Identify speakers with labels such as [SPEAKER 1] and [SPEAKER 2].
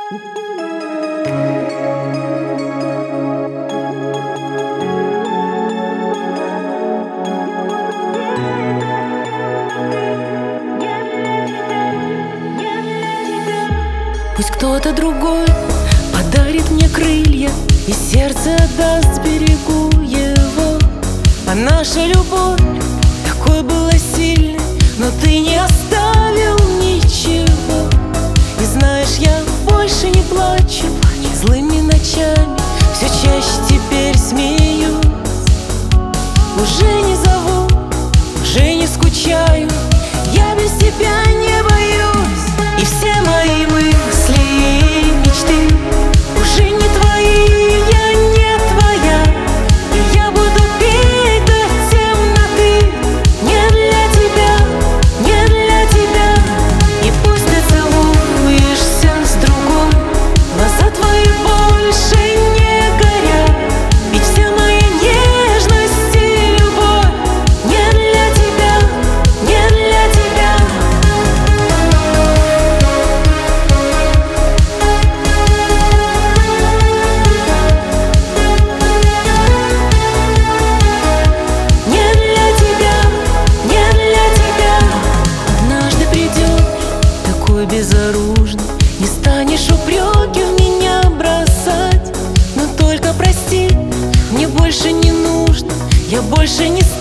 [SPEAKER 1] Пусть кто-то другой подарит мне крылья и сердце отдаст, сберегу его. А наша любовь такой была сильной, но ты не оставил ничего. И знаешь, я больше не плачу злыми ночами, все чаще теперь смеюсь. Уже не зову, уже не скучаю, я без тебя не боюсь. И все мои мысли и мечты уже не твои, я не твоя. И я буду петь до темноты не для тебя, не для тебя. И пусть ты целуешься с другой, глаза твои больше не горят. Ведь вся моя нежность и любовь не для тебя, не для тебя. Не для тебя, не для тебя. Однажды придет такой безоружный, не станешь упреки в меня бросать. Но только прости, мне больше не нужно, я больше не стану